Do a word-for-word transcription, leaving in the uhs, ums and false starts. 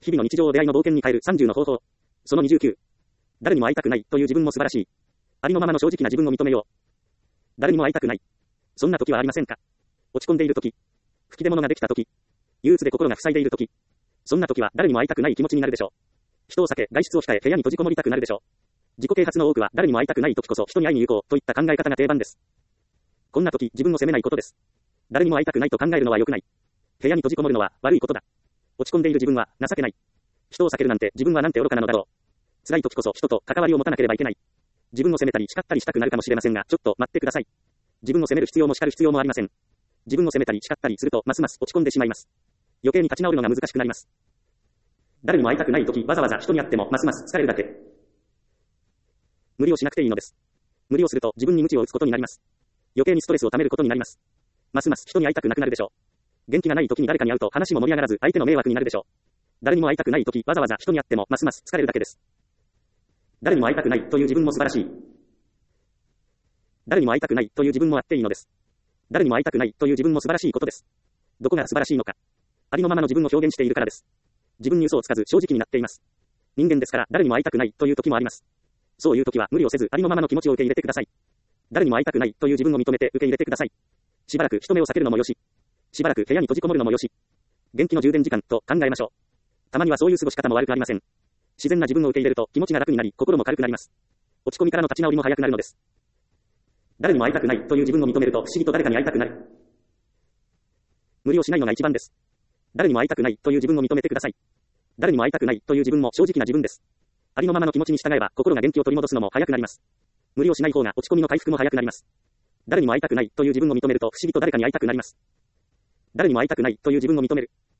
日々の日常を出会いの冒険に変えるさんじゅうの方法。そのにじゅうきゅう。誰にも会いたくないという自分も素晴らしい。ありのままの正直な自分を認めよう。誰にも会いたくない。そんな時はありませんか？落ち込んでいる時、吹き出物ができた時、憂鬱で心が塞いでいる時、そんな時は誰にも会いたくない気持ちになるでしょう。人を避け、外出を控え、部屋に閉じこもりたくなるでしょう。自己啓発の多くは誰にも会いたくない時こそ人に会いに行こうといった考え方が定番です。こんな時、自分を責めないことです。誰にも会いたくないと考えるのは良くない。部屋に閉じこもるのは悪いことだ。落ち込んでいる自分は情けない。人を避けるなんて自分はなんて愚かなのだろう。辛い時こそ人と関わりを持たなければいけない。自分を責めたり叱ったりしたくなるかもしれませんが、ちょっと待ってください。自分を責める必要も叱る必要もありません。自分を責めたり叱ったりするとますます落ち込んでしまいます。余計に立ち直るのが難しくなります。誰にも会いたくない時、わざわざ人に会ってもますます疲れるだけ。無理をしなくていいのです。無理をすると自分に鞭を打つことになります。余計にストレスを溜めることになります。ますます人に会いたくなくなるでしょう。元気がない時に誰かに会うと話も盛り上がらず相手の迷惑になるでしょう。誰にも会いたくない時、わざわざ人に会ってもますます疲れるだけです。誰にも会いたくないという自分も素晴らしい。誰にも会いたくないという自分もあっていいのです。誰にも会いたくないという自分も素晴らしいことです。どこが素晴らしいのか。ありのままの自分を表現しているからです。自分に嘘をつかず正直になっています。人間ですから誰にも会いたくないという時もあります。そういう時は無理をせずありのままの気持ちを受け入れてください。誰にも会いたくないという自分を認めて受け入れてください。しばらく人目を避けるのもよし。しばらく部屋に閉じこもるのもよし。元気の充電時間と考えましょう。たまにはそういう過ごし方も悪くありません。自然な自分を受け入れると気持ちが楽になり心も軽くなります。落ち込みからの立ち直りも早くなるのです。誰にも会いたくないという自分を認めると不思議と誰かに会いたくなる。無理をしないのが一番です。誰にも会いたくないという自分を認めてください。誰にも会いたくないという自分も正直な自分です。ありのままの気持ちに従えば心が元気を取り戻すのも早くなります。無理をしない方が落ち込みの回復も早くなります。誰にも会いたくないという自分を認めると不思議と誰かに会いたくなります。誰にも会いたくないという自分を認める。